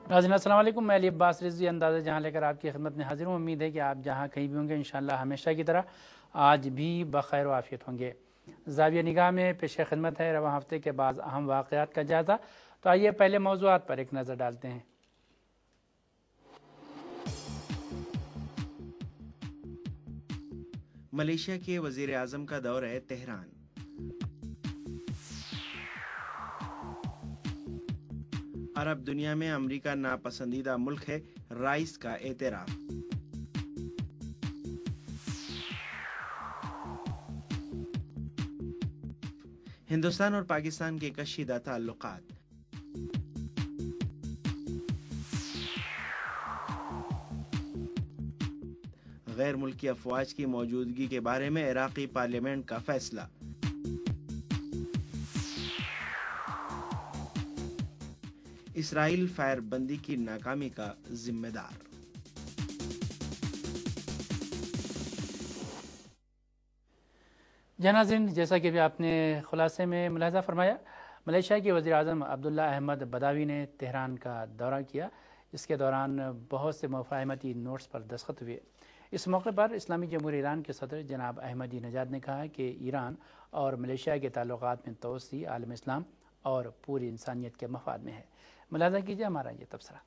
ناظرین السلام علیکم، میں علی عباس رضوی انداز جہاں لے کر آپ کی خدمت میں حاضر ہوں۔ امید ہے کہ آپ جہاں کہیں بھی ہوں گے انشاءاللہ ہمیشہ کی طرح آج بھی بخیر و عافیت ہوں گے۔ زاویہ نگاہ میں پیش خدمت ہے رواں ہفتے کے بعض اہم واقعات کا جائزہ۔ تو آئیے پہلے موضوعات پر ایک نظر ڈالتے ہیں۔ ملیشیا کے وزیر اعظم کا دورہ تہران۔ عرب دنیا میں امریکہ ناپسندیدہ ملک ہے، رائس کا اعتراف۔ ہندوستان اور پاکستان کے کشیدہ تعلقات۔ غیر ملکی افواج کی موجودگی کے بارے میں عراقی پارلیمنٹ کا فیصلہ۔ اسرائیل فائر بندی کی ناکامی کا ذمہ دار۔ ناظرین، جیسا کہ بھی آپ نے خلاصے میں ملاحظہ فرمایا، ملیشیا کے وزیر اعظم عبداللہ احمد بداوی نے تہران کا دورہ کیا۔ اس کے دوران بہت سے مفاہمتی نوٹس پر دستخط ہوئے۔ اس موقع پر اسلامی جمہوریہ ایران کے صدر جناب احمدی نژاد نے کہا کہ ایران اور ملیشیا کے تعلقات میں توسیع عالم اسلام اور پوری انسانیت کے مفاد میں ہے۔ ملاحظہ کیجیے ہمارا یہ تبصرہ۔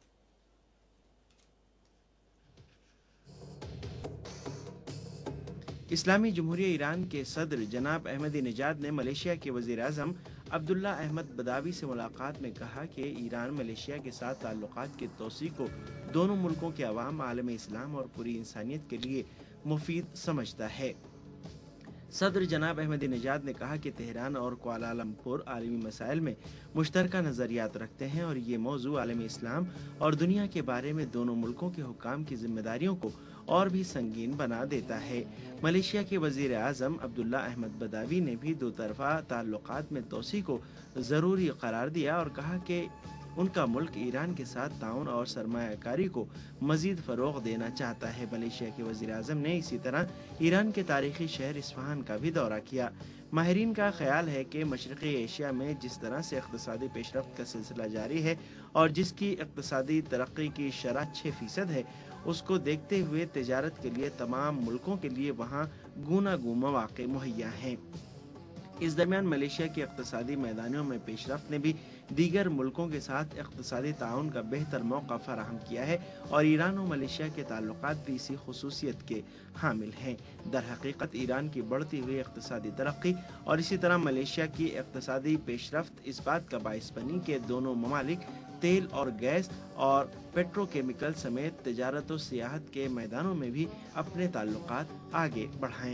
اسلامی جمہوریہ ایران کے صدر جناب احمدی نژاد نے ملیشیا کے وزیر اعظم عبداللہ احمد بداوی سے ملاقات میں کہا کہ ایران ملیشیا کے ساتھ تعلقات کی توسیع کو دونوں ملکوں کے عوام، عالم اسلام اور پوری انسانیت کے لیے مفید سمجھتا ہے۔ صدر جناب احمدی نژاد نے کہا کہ تہران اور کوالالمپور عالمی مسائل میں مشترکہ نظریات رکھتے ہیں اور یہ موضوع عالم اسلام اور دنیا کے بارے میں دونوں ملکوں کے حکام کی ذمہ داریوں کو اور بھی سنگین بنا دیتا ہے۔ ملیشیا کے وزیر اعظم عبداللہ احمد بداوی نے بھی دو طرفہ تعلقات میں توسیع کو ضروری قرار دیا اور کہا کہ ان کا ملک ایران کے ساتھ تعاون اور سرمایہ کاری کو مزید فروغ دینا چاہتا ہے۔ ملیشیا کے وزیر اعظم نے اسی طرح ایران کے تاریخی شہر اصفہان کا بھی دورہ کیا۔ ماہرین کا خیال ہے کہ مشرقی ایشیا میں جس طرح سے اقتصادی پیش رفت کا سلسلہ جاری ہے اور جس کی اقتصادی ترقی کی شرح 6% ہے، اس کو دیکھتے ہوئے تجارت کے لیے تمام ملکوں کے لیے وہاں گوناگون مواقع مہیا ہیں۔ اس درمیان ملیشیا کے اقتصادی میدانوں میں پیش رفت نے بھی دیگر ملکوں کے ساتھ اقتصادی تعاون کا بہتر موقع فراہم کیا ہے اور ایران و ملیشیا کے تعلقات بھی اسی خصوصیت کے حامل ہیں۔ در حقیقت ایران کی بڑھتی ہوئی اقتصادی ترقی اور اسی طرح ملیشیا کی اقتصادی پیش رفت اس بات کا باعث بنی کہ دونوں ممالک تیل اور گیس اور پیٹرو کیمیکل سمیت تجارت و سیاحت کے میدانوں میں بھی اپنے تعلقات آگے بڑھائیں۔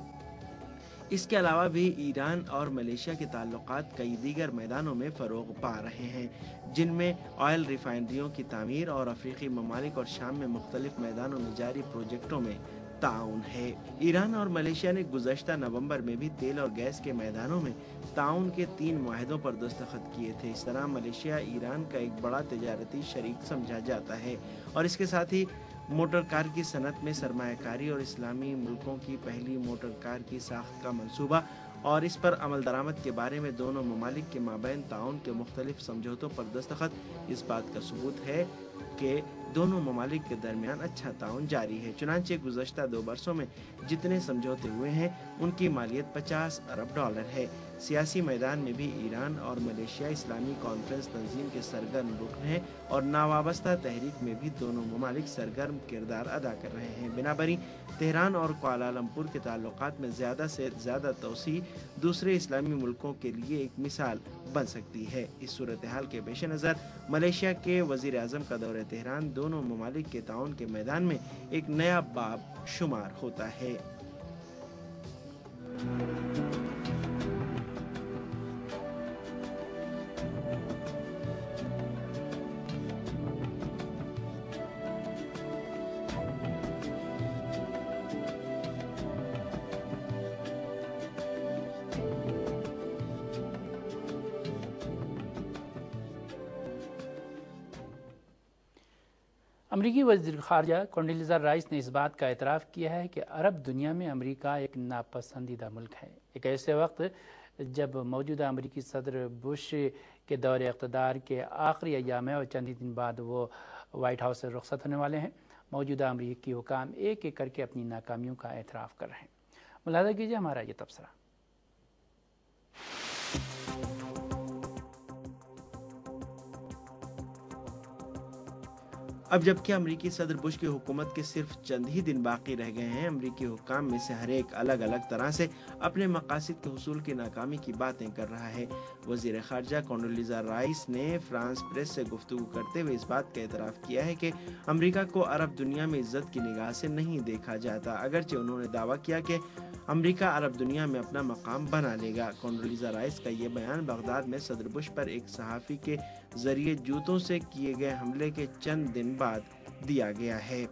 اس کے علاوہ بھی ایران اور ملیشیا کے تعلقات کئی دیگر میدانوں میں فروغ پا رہے ہیں، جن میں آئل ریفائنریوں کی تعمیر اور افریقی ممالک اور شام میں مختلف میدانوں میں جاری پروجیکٹوں میں تعاون ہے۔ ایران اور ملیشیا نے گزشتہ نومبر میں بھی تیل اور گیس کے میدانوں میں تعاون کے 3 معاہدوں پر دستخط کیے تھے۔ اس طرح ملیشیا ایران کا ایک بڑا تجارتی شریک سمجھا جاتا ہے اور اس کے ساتھ ہی موٹر کار کی صنعت میں سرمایہ کاری اور اسلامی ملکوں کی پہلی موٹر کار کی ساخت کا منصوبہ اور اس پر عمل درآمد کے بارے میں دونوں ممالک کے مابین تعاون کے مختلف سمجھوتوں پر دستخط اس بات کا ثبوت ہے کہ دونوں ممالک کے درمیان اچھا تعاون جاری ہے۔ چنانچہ گزشتہ 2 برسوں میں جتنے سمجھوتے ہوئے ہیں ان کی مالیت $50 ارب ہے۔ سیاسی میدان میں بھی ایران اور ملیشیا اسلامی کانفرنس تنظیم کے سرگرم رکن ہیں اور ناوابستہ تحریک میں بھی دونوں ممالک سرگرم کردار ادا کر رہے ہیں۔ بنابراین تہران اور کوالالمپور کے تعلقات میں زیادہ سے زیادہ توسیع دوسرے اسلامی ملکوں کے لیے ایک مثال بن سکتی ہے۔ اس صورتحال کے پیش نظر ملیشیا کے وزیر اعظم کا دورہ تہران دونوں ممالک کے تعاون کے میدان میں ایک نیا باب شمار ہوتا ہے۔ امریکی وزیر خارجہ کونڈیلیزا رائس نے اس بات کا اعتراف کیا ہے کہ عرب دنیا میں امریکہ ایک ناپسندیدہ ملک ہے۔ ایک ایسے وقت جب موجودہ امریکی صدر بش کے دور اقتدار کے آخری ایام ہے اور چند ہی دن بعد وہ وائٹ ہاؤس سے رخصت ہونے والے ہیں، موجودہ امریکی حکام ایک ایک کر کے اپنی ناکامیوں کا اعتراف کر رہے ہیں۔ ملاحظہ کیجیے ہمارا یہ تبصرہ۔ اب جبکہ امریکی صدر بش کی حکومت کے صرف چند ہی دن باقی رہ گئے ہیں، امریکی حکام میں سے ہر ایک الگ الگ طرح سے اپنے مقاصد کے حصول کی ناکامی کی باتیں کر رہا ہے۔ وزیر خارجہ کونڈولیزا رائس نے فرانس پریس سے گفتگو کرتے ہوئے اس بات کا اعتراف کیا ہے کہ امریکہ کو عرب دنیا میں عزت کی نگاہ سے نہیں دیکھا جاتا، اگرچہ انہوں نے دعویٰ کیا کہ امریکہ عرب دنیا میں اپنا مقام بنا لے گا۔ کونڈولیزا رائس کا یہ بیان بغداد میں صدر بش پر ایک صحافی کے ذریعے جوتوں سے کیے گئے حملے کے چند دن بعد دیا گیا ہے۔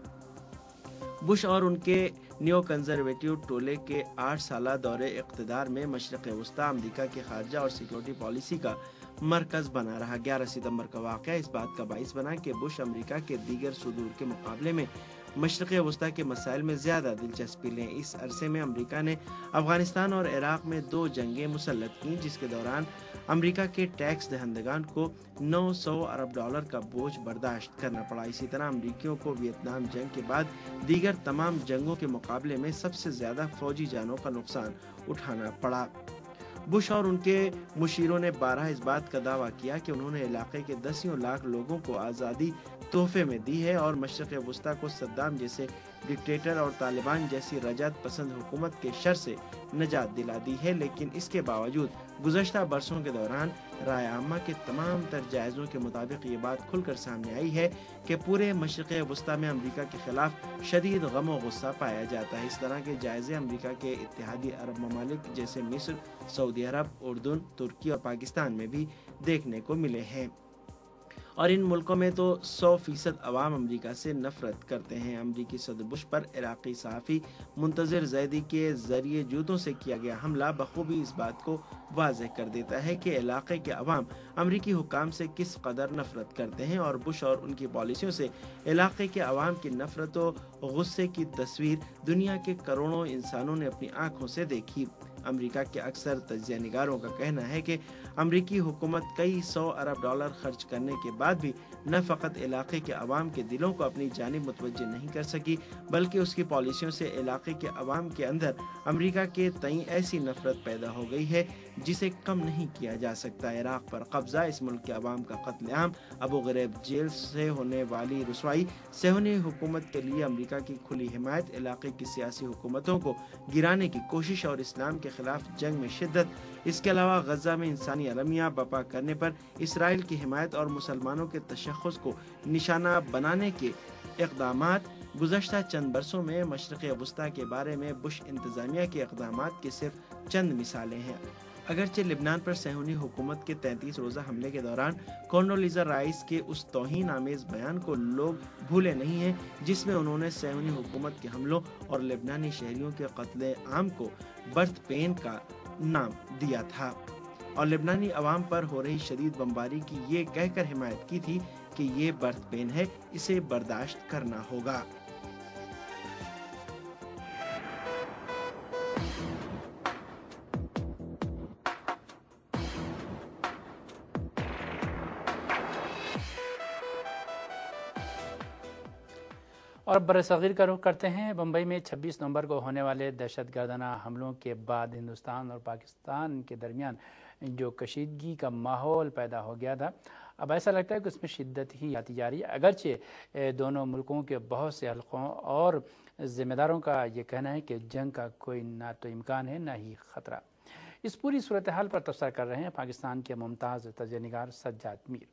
بش اور ان کے نیو کنزرویٹو ٹولے کے 8 سالہ دور اقتدار میں مشرق وسطیٰ امریکہ کے خارجہ اور سیکورٹی پالیسی کا مرکز بنا رہا۔ 11 ستمبر کا واقعہ اس بات کا باعث بنا کہ بش امریکہ کے دیگر صدور کے مقابلے میں مشرق وسطیٰ کے مسائل میں زیادہ دلچسپی لیں۔ اس عرصے میں امریکہ نے افغانستان اور عراق میں 2 جنگیں مسلط کیں، جس کے دوران امریکہ کے ٹیکس دہندگان کو $900 ارب کا بوجھ برداشت کرنا پڑا۔ اسی طرح امریکیوں کو ویتنام جنگ کے بعد دیگر تمام جنگوں کے مقابلے میں سب سے زیادہ فوجی جانوں کا نقصان اٹھانا پڑا۔ بش اور ان کے مشیروں نے بارہا اس بات کا دعویٰ کیا کہ انہوں نے علاقے کے 10 لاکھ لوگوں کو آزادی تحفے میں دی ہے اور مشرق وسطیٰ کو صدام جیسے ڈکٹیٹر اور طالبان جیسی رجعت پسند حکومت کے شر سے نجات دلا دی ہے، لیکن اس کے باوجود گزشتہ برسوں کے دوران رائے عامہ کے تمام تر جائزوں کے مطابق یہ بات کھل کر سامنے آئی ہے کہ پورے مشرق وسطیٰ میں امریکہ کے خلاف شدید غم و غصہ پایا جاتا ہے۔ اس طرح کے جائزے امریکہ کے اتحادی عرب ممالک جیسے مصر، سعودی عرب، اردن، ترکی اور پاکستان میں بھی دیکھنے کو ملے ہیں، اور ان ملکوں میں تو 100% عوام امریکہ سے نفرت کرتے ہیں۔ امریکی صدر بش پر عراقی صحافی منتظر زیدی کے ذریعے جوتوں سے کیا گیا حملہ بخوبی اس بات کو واضح کر دیتا ہے کہ علاقے کے عوام امریکی حکام سے کس قدر نفرت کرتے ہیں، اور بش اور ان کی پالیسیوں سے علاقے کے عوام کی نفرت و غصے کی تصویر دنیا کے کروڑوں انسانوں نے اپنی آنکھوں سے دیکھی۔ امریکہ کے اکثر تجزیہ نگاروں کا کہنا ہے کہ امریکی حکومت کئی $100 ارب خرچ کرنے کے بعد بھی نہ فقط علاقے کے عوام کے دلوں کو اپنی جانب متوجہ نہیں کر سکی، بلکہ اس کی پالیسیوں سے علاقے کے عوام کے اندر امریکہ کے تئیں ایسی نفرت پیدا ہو گئی ہے جسے کم نہیں کیا جا سکتا۔ عراق پر قبضہ، اس ملک کے عوام کا قتل عام، ابو غریب جیل سے ہونے والی رسوائی، صہیونی حکومت کے لیے امریکہ کی کھلی حمایت، علاقے کی سیاسی حکومتوں کو گرانے کی کوشش اور اسلام کے خلاف جنگ میں شدت، اس کے علاوہ غزہ میں انسانی المیہ برپا کرنے پر اسرائیل کی حمایت اور مسلمانوں کے تشخص کو نشانہ بنانے کے اقدامات گزشتہ چند برسوں میں مشرق وسطیٰ کے بارے میں بش انتظامیہ کے اقدامات کی صرف چند مثالیں ہیں۔ اگرچہ لبنان پر صہیونی حکومت کے 33 روزہ حملے کے دوران کونڈولیزا رائس کے اس توہین آمیز بیان کو لوگ بھولے نہیں ہیں جس میں انہوں نے صہیونی حکومت کے حملوں اور لبنانی شہریوں کے قتل عام کو برتھ پین کا نام دیا تھا، اور لبنانی عوام پر ہو رہی شدید بمباری کی یہ کہہ کر حمایت کی تھی کہ یہ برتھ پین ہے، اسے برداشت کرنا ہوگا۔ اور برصغیر کا رخ کرتے ہیں۔ بمبئی میں 26 نومبر کو ہونے والے دہشت گردانہ حملوں کے بعد ہندوستان اور پاکستان کے درمیان جو کشیدگی کا ماحول پیدا ہو گیا تھا، اب ایسا لگتا ہے کہ اس میں شدت ہی آتی جا رہی ہے، اگرچہ دونوں ملکوں کے بہت سے حلقوں اور ذمہ داروں کا یہ کہنا ہے کہ جنگ کا کوئی نہ تو امکان ہے نہ ہی خطرہ۔ اس پوری صورتحال پر تبصرہ کر رہے ہیں پاکستان کے ممتاز تجزیہ نگار سجاد میر۔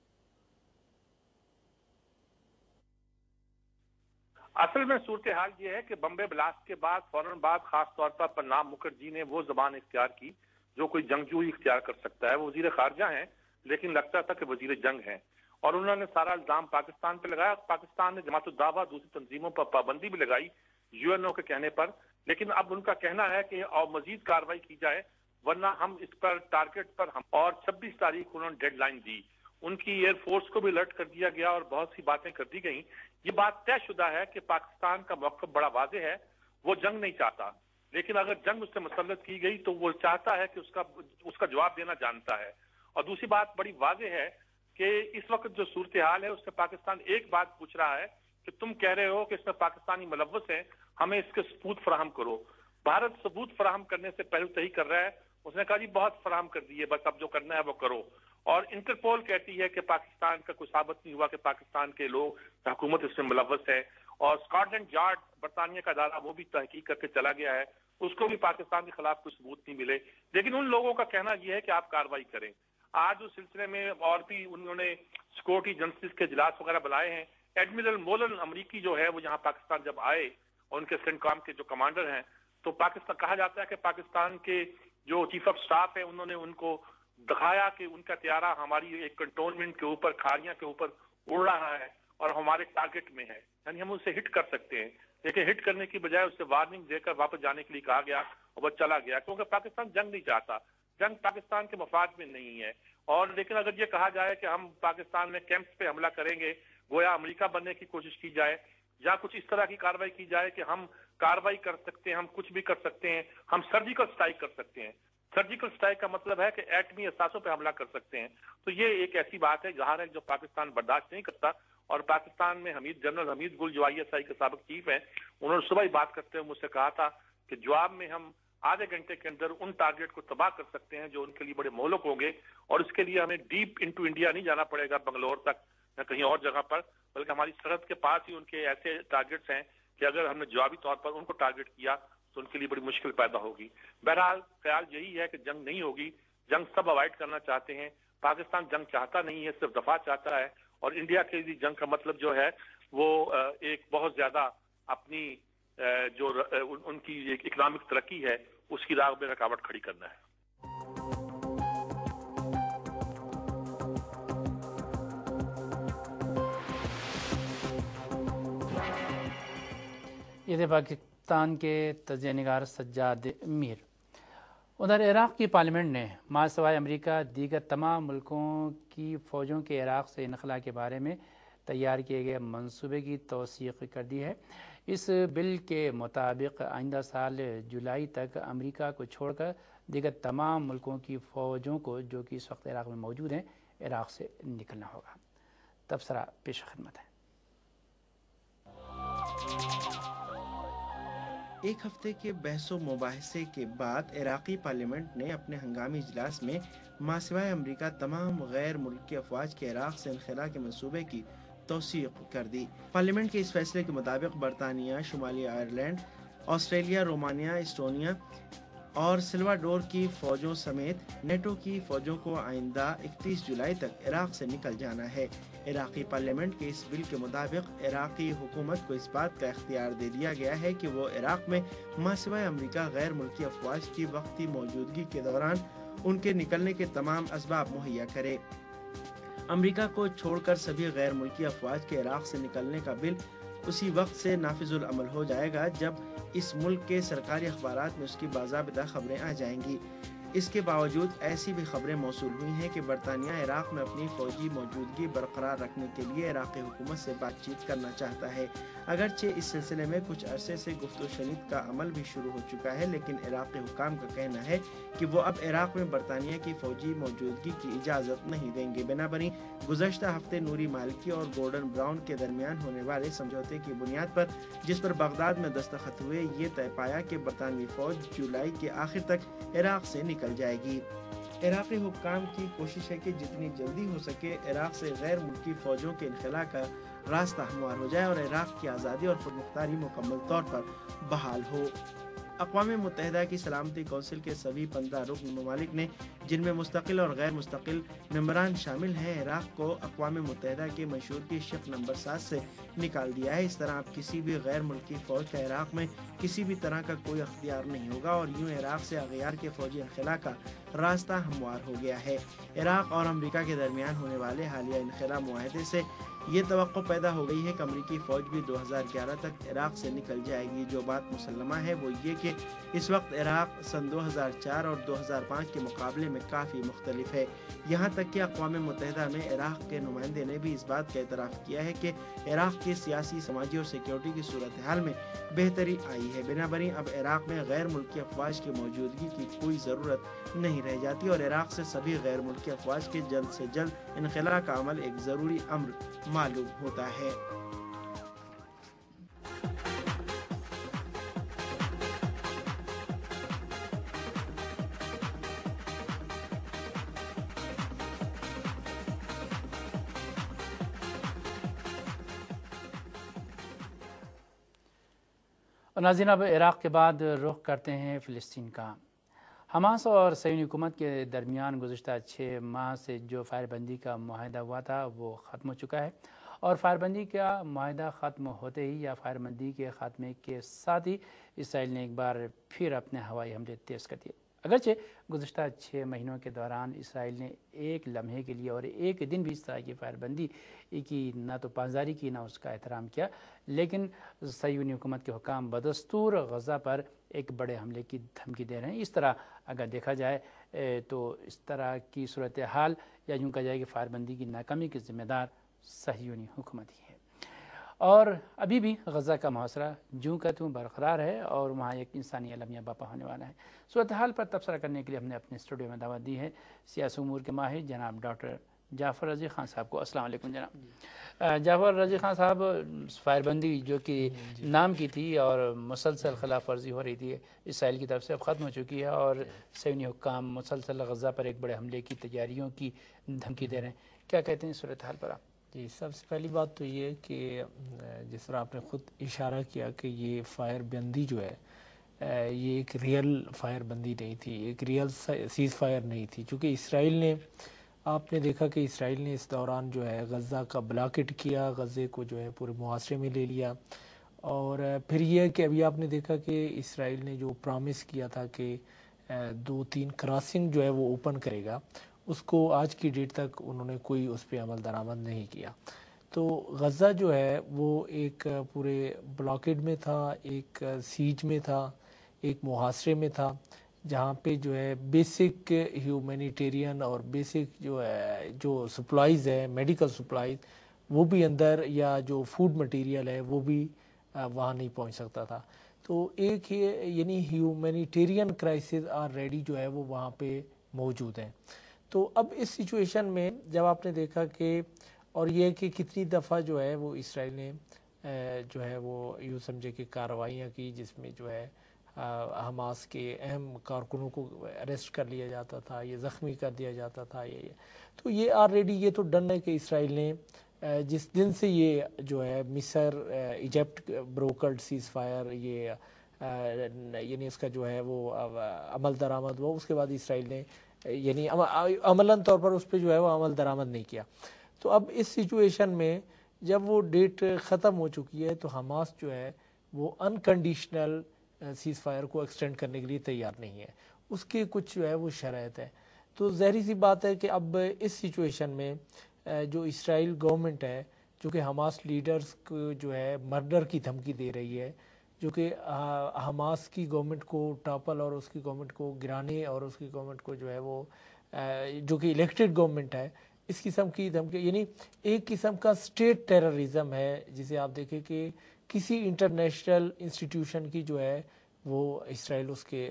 اصل میں صورتحال یہ ہے کہ بمبے بلاسٹ کے بعد فوراً بعد خاص طور پر پرناب مکھرجی نے وہ زبان اختیار کی جو کوئی جنگجو ہی اختیار کر سکتا ہے۔ وہ وزیر خارجہ ہیں لیکن لگتا تھا کہ وزیر جنگ ہیں، اور انہوں نے سارا الزام پاکستان پہ لگایا۔ پاکستان نے جماعت الدعوہ دوسری تنظیموں پر پابندی بھی لگائی UN کے کہنے پر، لیکن اب ان کا کہنا ہے کہ اور مزید کارروائی کی جائے ورنہ ہم اس پر ٹارگٹ پر اور 26 تاریخ انہوں نے ڈیڈ لائن دی۔ ان کی ایئر فورس کو بھی الرٹ کر دیا گیا اور بہت سی باتیں کر دی گئیں۔ یہ بات طے شدہ ہے کہ پاکستان کا موقف بڑا واضح ہے، وہ جنگ نہیں چاہتا، لیکن اگر جنگ اس سے مسلط کی گئی تو وہ چاہتا ہے کہ اس کا جواب دینا جانتا ہے. اور دوسری بات بڑی واضح ہے کہ اس وقت جو صورتحال ہے اس سے پاکستان ایک بات پوچھ رہا ہے کہ تم کہہ رہے ہو کہ اس میں پاکستانی ملوث ہیں، ہمیں اس کے ثبوت فراہم کرو. بھارت ثبوت فراہم کرنے سے پہلے صحیح کر رہا ہے. اس نے کہا جی بہت فراہم کر دیے، بس اب جو کرنا ہے وہ کرو. اور انٹرپول کہتی ہے کہ پاکستان کا کوئی ثابت نہیں ہوا کہ پاکستان کے لوگ حکومت اس میں ملوث ہے. اور اسکاٹ یارڈ برطانیہ کا ادارہ وہ بھی تحقیق کر کے چلا گیا ہے، اس کو بھی پاکستان کے خلاف کوئی ثبوت نہیں ملے. لیکن ان لوگوں کا کہنا یہ ہے کہ آپ کارروائی کریں. آج اس سلسلے میں اور بھی انہوں نے سیکورٹی ایجنسیز کے اجلاس وغیرہ بلائے ہیں. ایڈمرل مولن امریکی جو ہے وہ یہاں پاکستان جب آئے اور ان کے سینٹکام کے جو کمانڈر ہیں تو پاکستان کہا جاتا ہے کہ پاکستان کے جو چیف آف سٹاف ہے انہوں نے ان کو دکھایا کہ ان کا طیارہ ہماری ایک کنٹونمنٹ کے اوپر کھاریاں کے اوپر اڑ رہا ہے اور ہمارے ٹارگٹ میں ہے، یعنی ہم اسے ہٹ کر سکتے ہیں. لیکن ہٹ کرنے کی بجائے اسے وارننگ دے کر واپس جانے کے لیے کہا گیا اور وہ چلا گیا، کیونکہ پاکستان جنگ نہیں چاہتا، جنگ پاکستان کے مفاد میں نہیں ہے. اور لیکن اگر یہ کہا جائے کہ ہم پاکستان میں کیمپس پہ حملہ کریں گے، گویا امریکہ بننے کی کوشش کی جائے یا کچھ اس طرح کی کارروائی کی جائے کہ ہم کارروائی کر سکتے ہیں، ہم کچھ بھی کر سکتے ہیں، ہم سرجیکل سٹرائک کر سکتے ہیں. سرجیکل سٹرائک کا مطلب ہے کہ ایٹمی اثاثوں پہ حملہ کر سکتے ہیں. تو یہ ایک ایسی بات ہے ظاہر ہے جو پاکستان برداشت نہیں کرتا. اور پاکستان میں جنرل حمید گل جو ISI کے سابق چیف ہیں، انہوں نے صبح ہی بات کرتے ہوئے مجھ سے کہا تھا کہ جواب میں ہم آدھے گھنٹے کے اندر ان ٹارگیٹ کو تباہ کر سکتے ہیں جو ان کے لیے بڑے مہلک ہوں گے. اور اس کے لیے ہمیں ڈیپ انٹو انڈیا نہیں جانا پڑے گا بنگلور تک یا کہیں اور جگہ پر، بلکہ ہماری سرحد کے پاس ہی ان کے ایسے ٹارگیٹس ہیں کہ اگر ہم نے جوابی طور پر ان کو ٹارگیٹ کیا تو ان کے لیے بڑی مشکل پیدا ہوگی. بہرحال خیال یہی ہے کہ جنگ نہیں ہوگی، جنگ سب اوائڈ کرنا چاہتے ہیں. پاکستان جنگ چاہتا نہیں ہے، صرف دفاع چاہتا ہے. اور انڈیا کے لیے جنگ کا مطلب جو ہے وہ ایک بہت زیادہ اپنی جو ان کی ایک اکنامک ترقی ہے اس کی راہ میں رکاوٹ کھڑی کرنا ہے. یہ تھے پاکستان کے تجزیہ نگار سجاد میر. ادھر عراق کی پارلیمنٹ نے ماں سوائے امریکہ دیگر تمام ملکوں کی فوجوں کے عراق سے انخلاء کے بارے میں تیار کیے گئے منصوبے کی توثیق کر دی ہے. اس بل کے مطابق آئندہ سال جولائی تک امریکہ کو چھوڑ کر دیگر تمام ملکوں کی فوجوں کو جو کہ اس وقت عراق میں موجود ہیں عراق سے نکلنا ہوگا. تبصرہ پیش خدمت ہے. ایک ہفتے کے بحث و مباحثے کے بعد عراقی پارلیمنٹ نے اپنے ہنگامی اجلاس میں ماسوائے امریکہ تمام غیر ملکی افواج کے عراق سے انخلاء کے منصوبے کی توثیق کر دی. پارلیمنٹ کے اس فیصلے کے مطابق برطانیہ، شمالی آئرلینڈ، آسٹریلیا، رومانیہ، اسٹونیا اور سلواڈور کی فوجوں سمیت نیٹو کی فوجوں کو آئندہ 31 جولائی تک عراق سے نکل جانا ہے. عراقی پارلیمنٹ کے اس بل کے مطابق عراقی حکومت کو اس بات کا اختیار دے دیا گیا ہے کہ وہ عراق میں ماسوائے امریکہ غیر ملکی افواج کی وقتی موجودگی کے دوران ان کے نکلنے کے تمام اسباب مہیا کرے. امریکہ کو چھوڑ کر سبھی غیر ملکی افواج کے عراق سے نکلنے کا بل اسی وقت سے نافذ العمل ہو جائے گا جب اس ملک کے سرکاری اخبارات میں اس کی باضابطہ خبریں آ جائیں گی. اس کے باوجود ایسی بھی خبریں موصول ہوئی ہیں کہ برطانیہ عراق میں اپنی فوجی موجودگی برقرار رکھنے کے لیے عراقی حکومت سے بات چیت کرنا چاہتا ہے. اگرچہ اس سلسلے میں کچھ عرصے سے گفت و شنید کا عمل بھی شروع ہو چکا ہے، لیکن عراقی حکام کا کہنا ہے کہ وہ اب عراق میں برطانیہ کی فوجی موجودگی کی اجازت نہیں دیں گے. بنابراین گزشتہ ہفتے نوری مالکی اور گورڈن براؤن کے درمیان ہونے والے سمجھوتے کی بنیاد پر جس پر بغداد میں دستخط ہوئے، یہ طے پایا کہ برطانوی فوج جولائی کے آخر تک عراق سے نکل جائے گی. عراقی حکام کی کوشش ہے کہ جتنی جلدی ہو سکے عراق سے غیر ملکی فوجوں کے انخلاء کا راستہ ہموار ہو جائے اور عراق کی آزادی اور خود مختاری مکمل طور پر بحال ہو. اقوام متحدہ کی سلامتی کونسل کے سبھی 15 رکن ممالک نے، جن میں مستقل اور غیر مستقل ممبران شامل ہیں، عراق کو اقوام متحدہ کے منشور کی شق نمبر 7 سے نکال دیا ہے. اس طرح اب کسی بھی غیر ملکی فوج کا عراق میں کسی بھی طرح کا کوئی اختیار نہیں ہوگا اور یوں عراق سے اغیار کے فوجی انخلاء کا راستہ ہموار ہو گیا ہے. عراق اور امریکہ کے درمیان ہونے والے حالیہ انخلاء معاہدے سے یہ توقع پیدا ہو گئی ہے کہ امریکی فوج بھی 2011 تک عراق سے نکل جائے گی۔ جو بات مسلمہ ہے وہ یہ کہ اس وقت عراق سن 2004 اور 2005 کے مقابلے میں کافی مختلف ہے۔ یہاں تک کہ اقوام متحدہ میں عراق کے نمائندے نے بھی اس بات کا اعتراف کیا ہے کہ عراق کے سیاسی، سماجی اور سیکیورٹی کی صورتحال میں بہتری آئی ہے۔ بنابراین اب عراق میں غیر ملکی افواج کی موجودگی کی کوئی ضرورت نہیں رہ جاتی اور عراق سے سبھی غیر ملکی افواج کے جلد سے جلد انخلاء کا عمل ایک ضروری امر معلوم ہوتا ہے۔ ناظرین، اب عراق کے بعد رخ کرتے ہیں فلسطین کا۔ حماس اور صہیونی حکومت کے درمیان گزشتہ 6 ماہ سے جو فائر بندی کا معاہدہ ہوا تھا وہ ختم ہو چکا ہے، اور فائر بندی کا معاہدہ ختم ہوتے ہی یا فائر بندی کے خاتمے کے ساتھ ہی اسرائیل نے ایک بار پھر اپنے ہوائی حملے تیز کر دیے۔ اگرچہ گزشتہ 6 مہینوں کے دوران اسرائیل نے ایک لمحے کے لیے اور ایک دن بھی اس طرح کی فائر بندی کی نہ تو پاسداری کی نہ اس کا احترام کیا، لیکن صہیونی حکومت کے حکام بدستور غزہ پر ایک بڑے حملے کی دھمکی دے رہے ہیں۔ اس طرح اگر دیکھا جائے تو اس طرح کی صورتحال یا یوں کہا جائے کہ فائر بندی کی ناکامی کے ذمہ دار صہیونی حکومت ہی ہے، اور ابھی بھی غزہ کا محاصرہ جوں کا توں برقرار ہے اور وہاں ایک انسانی المیہ برپا ہونے والا ہے۔ صورتحال پر تبصرہ کرنے کے لیے ہم نے اپنے اسٹوڈیو میں دعوت دی ہے سیاسی امور کے ماہر جناب ڈاکٹر جعفر رضی خان صاحب کو۔ السلام علیکم جناب۔ جعفر رضی خان صاحب، فائر بندی جو کہ نام کی تھی اور مسلسل خلاف ورزی ہو رہی تھی اسرائیل کی طرف سے، اب ختم ہو چکی ہے اور صہیونی حکام مسلسل غزہ پر ایک بڑے حملے کی تیاریوں کی دھمکی دے رہے ہیں، کیا کہتے ہیں اس صورتحال پر آپ؟ جی، سب سے پہلی بات تو یہ کہ جس طرح آپ نے خود اشارہ کیا کہ یہ فائر بندی جو ہے یہ ایک ریئل فائر بندی نہیں تھی، ایک ریئل سیز فائر نہیں تھی، چونکہ اسرائیل نے، آپ نے دیکھا کہ اسرائیل نے اس دوران جو ہے غزہ کا بلاکٹ کیا، غزے کو جو ہے پورے محاصرے میں لے لیا، اور پھر یہ کہ ابھی آپ نے دیکھا کہ اسرائیل نے جو پرامس کیا تھا کہ 2-3 کراسنگ جو ہے وہ اوپن کرے گا، اس کو آج کی ڈیٹ تک انہوں نے کوئی اس پہ عمل درآمد نہیں کیا۔ تو غزہ جو ہے وہ ایک پورے بلاکڈ میں تھا، ایک سیج میں تھا، ایک محاصرے میں تھا، جہاں پہ جو ہے بیسک ہیومینیٹیرین اور بیسک جو ہے جو سپلائز ہے، میڈیکل سپلائز، وہ بھی اندر، یا جو فوڈ مٹیریل ہے وہ بھی وہاں نہیں پہنچ سکتا تھا۔ تو ایک یعنی ہیومینیٹیرین کرائسس آلریڈی جو ہے وہ وہاں پہ موجود ہیں۔ تو اب اس سچویشن میں جب آپ نے دیکھا کہ، اور یہ کہ کتنی دفعہ جو ہے وہ اسرائیل نے جو ہے وہ یوں سمجھے کہ کارروائیاں کی، جس میں جو ہے حماس کے اہم کارکنوں کو اریسٹ کر لیا جاتا تھا، یہ زخمی کر دیا جاتا تھا، تو یہ آلریڈی یہ تو ڈن ہے کہ اسرائیل نے جس دن سے یہ جو ہے مصر ایجپٹ بروکرڈ سیز فائر، یہ یعنی اس کا جو ہے وہ عمل درآمد ہوا، اس کے بعد اسرائیل نے یعنی عملاً طور پر اس پہ جو ہے وہ عمل درآمد نہیں کیا۔ تو اب اس سچویشن میں جب وہ ڈیٹ ختم ہو چکی ہے تو حماس جو ہے وہ انکنڈیشنل سیز فائر کو ایکسٹینڈ کرنے کے لیے تیار نہیں ہے، اس کے کچھ جو ہے وہ شرائط ہے۔ تو ظاہری سی بات ہے کہ اب اس سچویشن میں جو اسرائیل گورنمنٹ ہے، جو کہ حماس لیڈرز کو جو ہے مرڈر کی دھمکی دے رہی ہے، جو کہ حماس کی گورنمنٹ کو ٹاپل اور اس کی گورنمنٹ کو گرانے اور اس کی گورنمنٹ کو جو ہے وہ جو کہ الیکٹڈ گورنمنٹ ہے، اس قسم کی دھمکی، یعنی ایک قسم کا اسٹیٹ ٹیررزم ہے، جسے آپ دیکھیں کہ کسی انٹرنیشنل انسٹیٹیوشن کی جو ہے وہ اسرائیل اس کے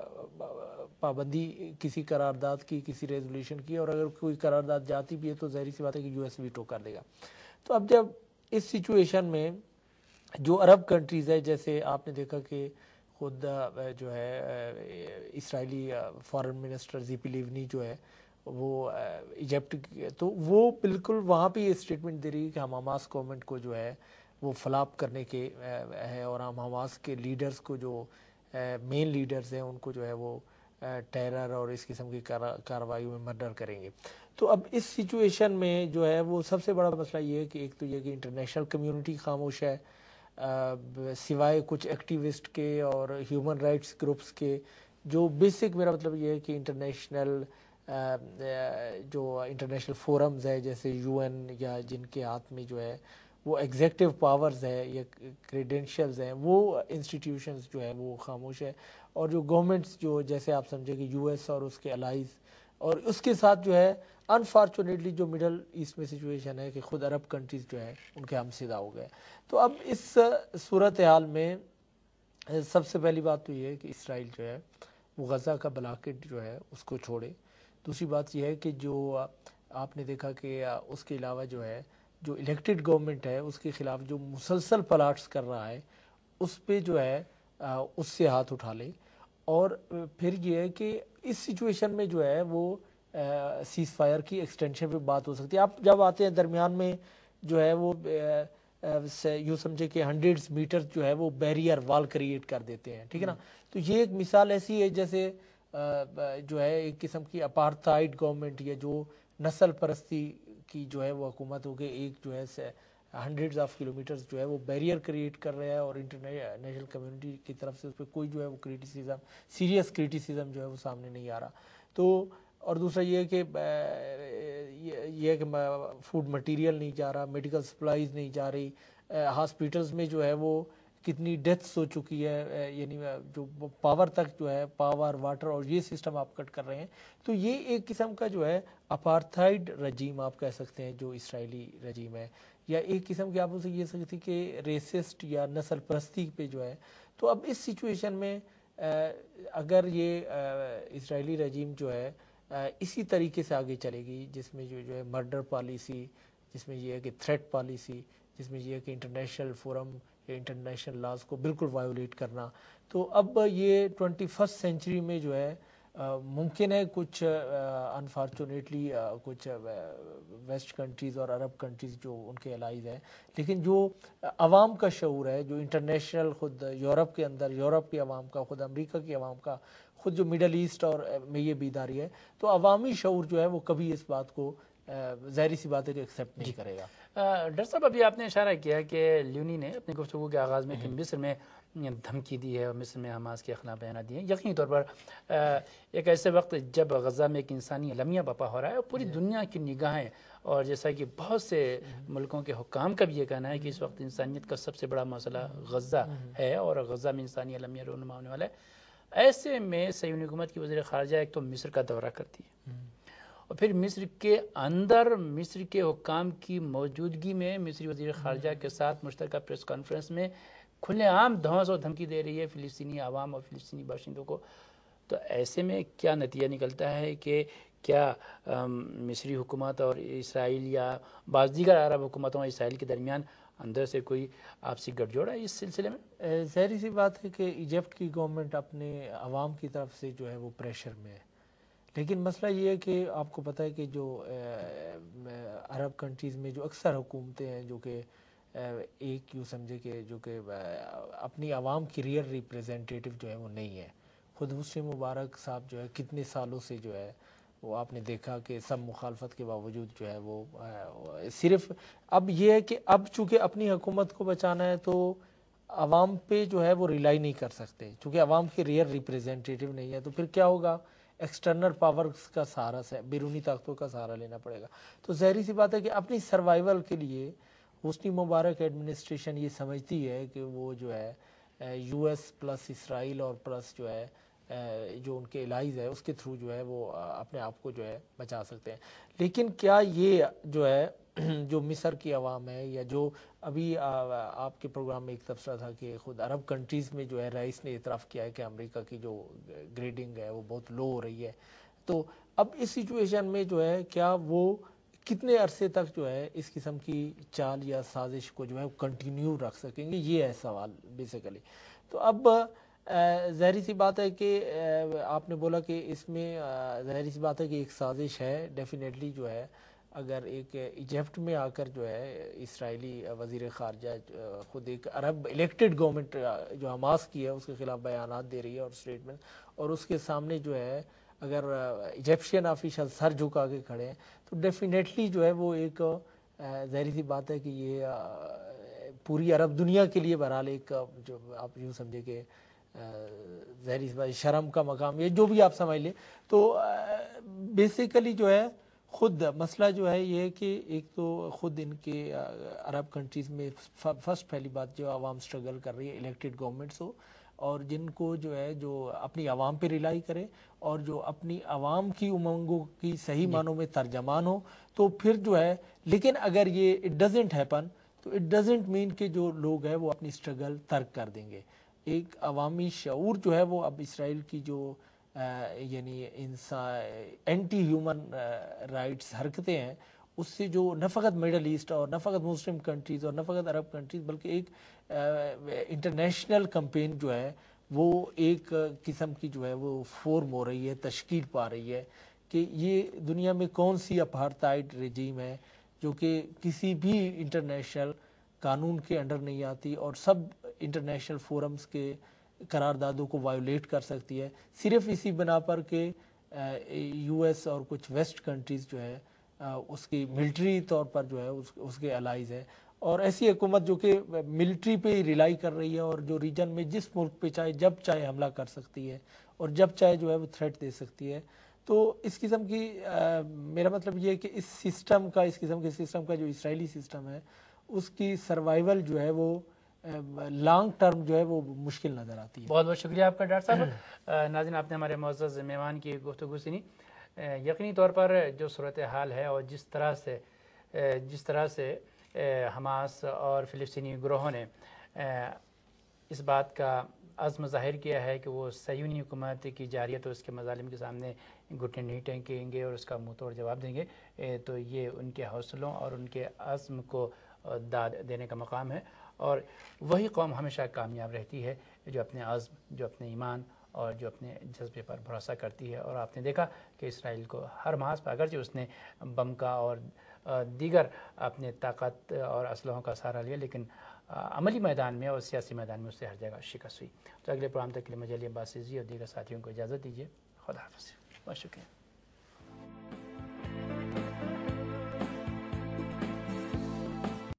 پابندی کسی قرارداد کی، کسی ریزولیوشن کی، اور اگر کوئی قرارداد جاتی بھی ہے تو ظاہری سی بات ہے کہ یو ایس ویٹو کر دے گا۔ تو اب جب اس سچویشن میں جو عرب کنٹریز ہے، جیسے آپ نے دیکھا کہ خود جو ہے اسرائیلی فارن منسٹر زیپی لیونی جو ہے وہ ایجپٹ، تو وہ بالکل وہاں پہ یہ اسٹیٹمنٹ دے رہی ہے کہ ہم حماس گورنمنٹ کو جو ہے وہ فلاپ کرنے کے ہے، اور ہم حماس کے لیڈرز کو، جو مین لیڈرز ہیں، ان کو جو ہے وہ ٹیرر اور اس قسم کی کارروائیوں میں مرڈر کریں گے۔ تو اب اس سچویشن میں جو ہے وہ سب سے بڑا مسئلہ یہ ہے کہ ایک تو یہ کہ انٹرنیشنل کمیونٹی خاموش ہے، سوائے کچھ ایکٹیوسٹ کے اور ہیومن رائٹس گروپس کے، جو بیسک، میرا مطلب یہ ہے کہ انٹرنیشنل جو انٹرنیشنل فورمز ہے جیسے UN یا جن کے ہاتھ میں جو ہے وہ ایگزیکٹو پاورز ہے یا کریڈینشیلز ہیں، وہ انسٹیٹیوشنز جو ہے وہ خاموش ہے، اور جو گورنمنٹس جو جیسے آپ سمجھے کہ US اور اس کے الائز، اور اس کے ساتھ جو ہے انفارچونیٹلی جو مڈل ایسٹ میں سچویشن ہے کہ خود عرب کنٹریز جو ہے ان کے ہم سدھا ہو گئے. تو اب اس صورتحال میں سب سے پہلی بات تو یہ ہے کہ اسرائیل جو ہے وہ غزہ کا بلاکٹ جو ہے اس کو چھوڑے. دوسری بات یہ ہے کہ جو آپ نے دیکھا کہ اس کے علاوہ جو ہے جو الیکٹڈ گورنمنٹ ہے اس کے خلاف جو مسلسل پلاٹس کر رہا ہے اس پہ جو ہے اس سے ہاتھ اٹھا لے. اور پھر یہ ہے کہ اس سچویشن میں جو ہے وہ سیز فائر کی ایکسٹینشن پہ بات ہو سکتی ہے. آپ جب آتے ہیں درمیان میں جو ہے وہ یوں سمجھے کہ 100 میٹر جو ہے وہ بیریئر وال کریٹ کر دیتے ہیں، ٹھیک ہے نا. تو یہ ایک مثال ایسی ہے جیسے جو ہے ایک قسم کی اپارتھائڈ گورنمنٹ یا جو نسل پرستی کی جو ہے وہ حکومت ہو گئی، ایک جو ہے 100 کلومیٹرز جو ہے وہ بیریئر کریٹ کر رہا ہے اور انٹرنیشنل کمیونٹی کی طرف سے اس پہ کوئی جو ہے وہ سیریس کریٹیسزم جو ہے وہ سامنے نہیں آ رہا. تو اور دوسرا یہ ہے کہ فوڈ مٹیریل نہیں جا رہا، میڈیکل سپلائیز نہیں جا رہی، ہاسپیٹلز میں جو ہے وہ کتنی ڈیتھس ہو چکی ہے، یعنی جو پاور تک جو ہے پاور واٹر اور یہ سسٹم آپ کٹ کر رہے ہیں. تو یہ ایک قسم کا جو ہے اپارتھائڈ رجیم آپ کہہ سکتے ہیں جو اسرائیلی رجیم ہے، یا ایک قسم کی آپ اسے یہ سکتی کہ ریسسٹ یا نسل پرستی پہ جو ہے. تو اب اس سچویشن میں اگر یہ اسرائیلی رجیم جو ہے اسی طریقے سے آگے چلے گی جس میں جو ہے مرڈر پالیسی، جس میں یہ ہے کہ تھریٹ پالیسی، جس میں یہ ہے کہ انٹرنیشنل فورم یا انٹرنیشنل لاز کو بالکل وائیولیٹ کرنا، تو اب یہ 21 سینچری میں جو ہے ممکن ہے کچھ انفارچونیٹلی کچھ ویسٹ کنٹریز اور عرب کنٹریز جو ان کے الائز ہیں، لیکن جو عوام کا شعور ہے، جو انٹرنیشنل خود یورپ کے اندر یورپ کی عوام کا، خود امریکہ کی عوام کا، خود جو مڈل ایسٹ اور میں یہ بیداری ہے، تو عوامی شعور جو ہے وہ کبھی اس بات کو ظاہری سی بات ہے کہ ایکسیپٹ نہیں کرے گا. ڈاکٹر صاحب ابھی آپ نے اشارہ کیا کہ لیونی نے اپنی گفتگو کے آغاز میں کہ مصر میں دھمکی دی ہے اور مصر میں حماس کے خلاف بیانات دیے ہیں. یقینی طور پر ایک ایسے وقت جب غزہ میں ایک انسانی المیہ بپا ہو رہا ہے اور پوری دنیا کی نگاہیں، اور جیسا کہ بہت سے ملکوں کے حکام کا بھی یہ کہنا ہے کہ اس وقت انسانیت کا سب سے بڑا مسئلہ غزہ ہے اور غزہ میں انسانی المیہ رونما ہونے والا ہے، ایسے میں صہیونی حکومت کی وزیر خارجہ ایک تو مصر کا دورہ کرتی ہے اور پھر مصر کے اندر مصر کے حکام کی موجودگی میں مصری وزیر خارجہ کے ساتھ مشترکہ پریس کانفرنس میں کھلے عام دھونس اور دھمکی دے رہی ہے فلسطینی عوام اور فلسطینی باشندوں کو. تو ایسے میں کیا نتیجہ نکلتا ہے کہ کیا مصری حکومت اور اسرائیل یا بعض دیگر عرب حکومتوں اور اسرائیل کے درمیان اندر سے کوئی آپسی گٹھ جوڑ ہے اس سلسلے میں؟ ظاہری سی بات ہے کہ ایجپٹ کی گورنمنٹ اپنے عوام کی طرف سے جو ہے وہ پریشر میں ہے، لیکن مسئلہ یہ ہے کہ آپ کو پتہ ہے کہ جو عرب کنٹریز میں جو اکثر حکومتیں ہیں جو کہ ایک یوں سمجھے کہ جو کہ اپنی عوام کی ریئل ریپریزنٹیٹیو جو ہے وہ نہیں ہے. خود حسنی مبارک صاحب جو ہے کتنے سالوں سے جو ہے وہ آپ نے دیکھا کہ سب مخالفت کے باوجود جو ہے وہ صرف اب یہ ہے کہ اب چونکہ اپنی حکومت کو بچانا ہے تو عوام پہ جو ہے وہ ریلائی نہیں کر سکتے، چونکہ عوام کی ریئل ریپریزنٹیٹیو نہیں ہے. تو پھر کیا ہوگا؟ ایکسٹرنل پاورز کا سہارا سے بیرونی طاقتوں کا سہارا لینا پڑے گا. تو ظاہری سی بات ہے کہ اپنی سروائیول کے لیے حسنی مبارک ایڈمنسٹریشن یہ سمجھتی ہے کہ وہ جو ہے US پلس اسرائیل اور پلس جو ہے جو ان کے الائز ہے اس کے تھرو جو ہے وہ اپنے آپ کو جو ہے بچا سکتے ہیں. لیکن کیا یہ جو ہے جو مصر کی عوام ہے یا جو ابھی آپ کے پروگرام میں ایک تبصرہ تھا کہ خود عرب کنٹریز میں جو ہے رئیس نے اعتراف کیا ہے کہ امریکہ کی جو گریڈنگ ہے وہ بہت لو ہو رہی ہے، تو اب اس سچویشن میں جو ہے کیا وہ کتنے عرصے تک جو ہے اس قسم کی چال یا سازش کو جو ہے کنٹینیو رکھ سکیں گے، یہ ہے سوال بیسیکلی. تو اب ظاہری سی بات ہے کہ آپ نے بولا کہ اس میں ظاہری سی بات ہے کہ ایک سازش ہے ڈیفینیٹلی جو ہے. اگر ایک ایجپٹ میں آ کر جو ہے اسرائیلی وزیر خارجہ خود ایک عرب الیکٹڈ گورنمنٹ جو حماس کی ہے اس کے خلاف بیانات دے رہی ہے اور اسٹیٹمنٹ، اور اس کے سامنے جو ہے اگر ایجپشین آفیشل سر جھکا کے کھڑے ہیں تو ڈیفینیٹلی جو ہے وہ ایک ظاہری سی بات ہے کہ یہ پوری عرب دنیا کے لیے بہرحال ایک جو آپ یوں سمجھے کہ ظاہری سی بات شرم کا مقام، یہ جو بھی آپ سمجھ لیں. تو بیسیکلی جو ہے خود مسئلہ جو ہے یہ ہے کہ ایک تو خود ان کے عرب کنٹریز میں فرسٹ پہلی بات جو عوام سٹرگل کر رہی ہے الیکٹڈ گورنمنٹس ہو، اور جن کو جو ہے جو اپنی عوام پہ ریلائی کرے اور جو اپنی عوام کی امنگوں کی صحیح معنوں میں ترجمان ہو. تو پھر جو ہے لیکن اگر یہ اٹ ڈزنٹ ہیپن تو اٹ ڈزنٹ مین کہ جو لوگ ہیں وہ اپنی سٹرگل ترک کر دیں گے. ایک عوامی شعور جو ہے وہ اب اسرائیل کی جو یعنی اینٹی ہیومن رائٹس حرکتیں ہیں اس سے جو نہ فقط مڈل ایسٹ اور نہ فقط مسلم کنٹریز اور نہ فقط عرب کنٹریز بلکہ ایک انٹرنیشنل کمپین جو ہے وہ ایک قسم کی جو ہے وہ فورم ہو رہی ہے، تشکیل پا رہی ہے کہ یہ دنیا میں کون سی اپارتھائڈ رجیم ہے جو کہ کسی بھی انٹرنیشنل قانون کے انڈر نہیں آتی اور سب انٹرنیشنل فورمز کے قراردادوں کو وائولیٹ کر سکتی ہے، صرف اسی بنا پر کہ یو ایس اور کچھ ویسٹ کنٹریز جو ہے اس کی ملٹری طور پر جو ہے اس کے الائز ہے. اور ایسی حکومت جو کہ ملٹری پہ ہی ریلائی کر رہی ہے اور جو ریجن میں جس ملک پہ چاہے جب چاہے حملہ کر سکتی ہے اور جب چاہے جو ہے وہ تھریٹ دے سکتی ہے. تو اس قسم کی میرا مطلب یہ ہے کہ اس قسم کے سسٹم کا جو اسرائیلی سسٹم ہے اس کی سروائیول جو ہے وہ لانگ ٹرم جو ہے وہ مشکل نظر آتی ہے. بہت بہت شکریہ آپ کا ڈاکٹر صاحب. ناظرین آپ نے ہمارے معزز مہمان کی گفتگو سنی. یقینی طور پر جو صورتحال ہے اور جس طرح سے حماس اور فلسطینی گروہوں نے اس بات کا عزم ظاہر کیا ہے کہ وہ صہیونی حکومت کی جارحیت اور اس کے مظالم کے سامنے گھٹنے نہیں ٹینکیں گے اور اس کا منہ توڑ جواب دیں گے، تو یہ ان کے حوصلوں اور ان کے عزم کو داد دینے کا مقام ہے. اور وہی قوم ہمیشہ کامیاب رہتی ہے جو اپنے عزم، جو اپنے ایمان اور جو اپنے جذبے پر بھروسہ کرتی ہے. اور آپ نے دیکھا کہ اسرائیل کو ہر محاذ پر اگرچہ اس نے بم کا اور دیگر اپنے طاقت اور اسلحوں کا سہارا لیا لیکن عملی میدان میں اور سیاسی میدان میں اس سے ہر جگہ شکست ہوئی. تو اگلے پروگرام تک کے لیے مجھے علی عباس عزیزی اور دیگر ساتھیوں کو اجازت دیجیے. خدا حافظ. بہت شکریہ.